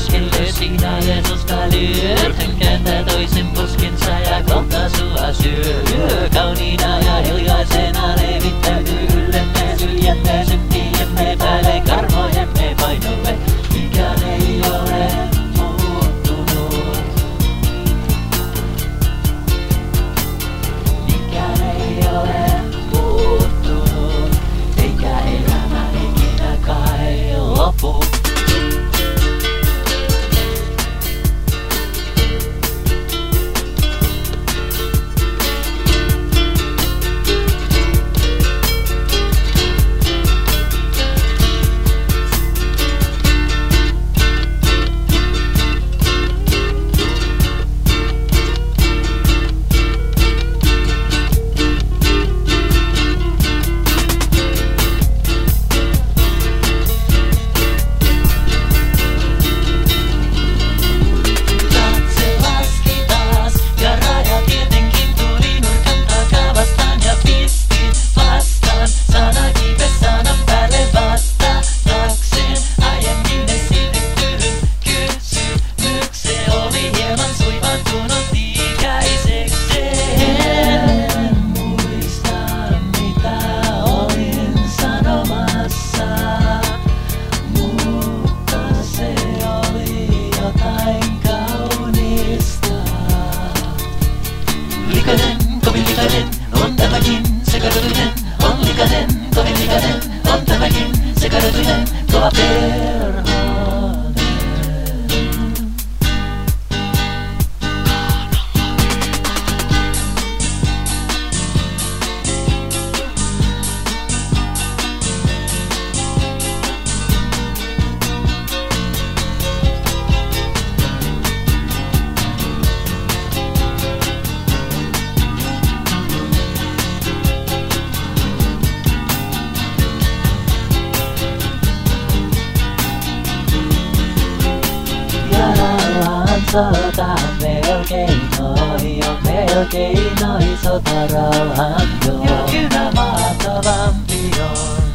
keskelle sinä Jeesusta lyöt. Hän kääntää toisen poskensa ja kohta sua syö. Kauniina ja hiljaisena levittäytyy yllemme, syljemme, syntijemme päälle, karmojemme painolle. Mikään ei ole muuttunut. Mikään ei ole muuttunut, eikä elämä ikinä kai lopu. Kovin likainen, on tämäkin sekarotuinen. On likainen, kovin likainen, on tämäkin sekarotuinen. Kova perhana. Sota melkein ohi, on melkein ohi, sota rauhan tuo. Ja yhä mahtavampi on.